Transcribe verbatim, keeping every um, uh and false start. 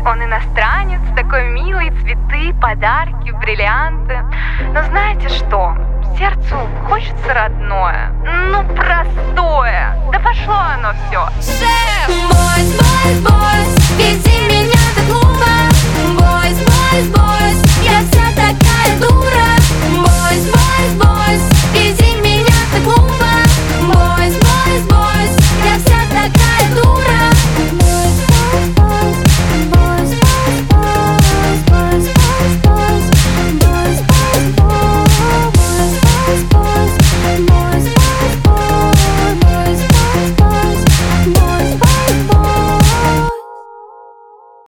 Он иностранец, такой милый, цветы, подарки, бриллианты. Но знаете что? Сердцу хочется родное, ну простое. Да пошло оно все. Бойс, бойс, бойс, веди меня как луч.